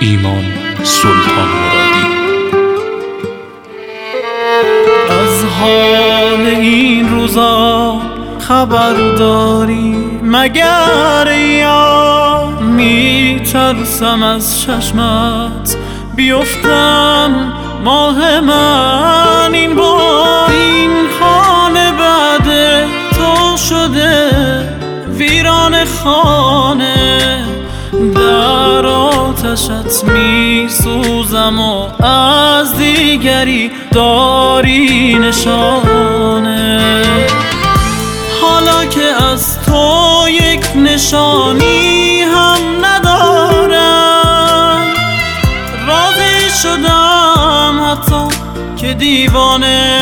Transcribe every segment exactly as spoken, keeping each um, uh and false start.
ایمان سلطان مرادی. از حال این روزا خبر داری مگر یا می ترسم از چشمت بیفتم ماه من؟ این بار این خانه بعد تو شده ویران خانه، در آتشت می سوزم و از دیگری داری نشانه. حالا که از تو یک نشانی هم ندارم، راضی شدم حتی که دیوانه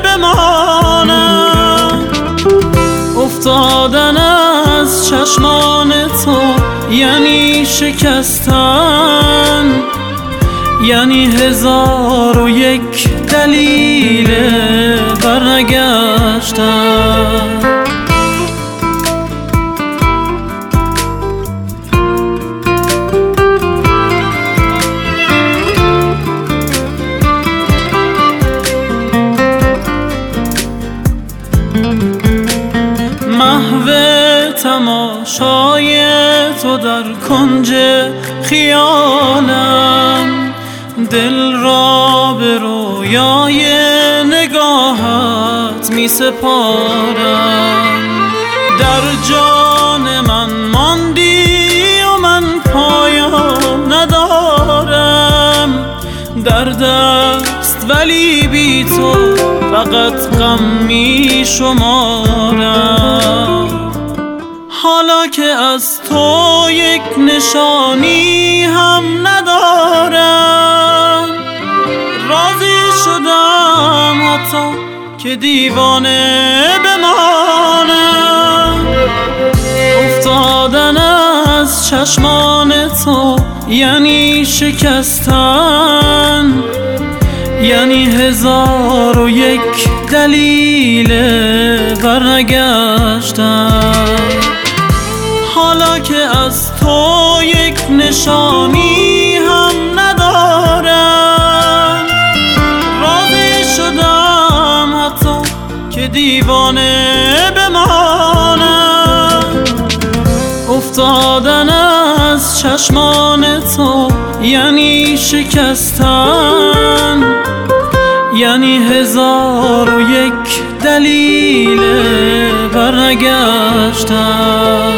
بمانم. افتادن از چشمان تو یعنی شکستن، یعنی هزار و یک دلیل برنگشتن. محو تماشای تو در کنج خیالم، دل را به رویای نگاهت می سپارم. در جان من ماندی و من پایان ندارم، در دست ولی بی تو فقط غم می شمارم. حالا که از تو یک نشانی هم ندارم، راضی شدم حتی که دیوانه بمانم. افتادن از چشمان تو یعنی شکستن، یعنی هزار و یک دلیل برنگشتن. حالا که از تو یک نشانی هم ندارم، راضی شدم حتی که دیوانه بمانم. افتادن از چشمان تو یعنی شکستن، یعنی هزار و یک دلیل برنگشتن.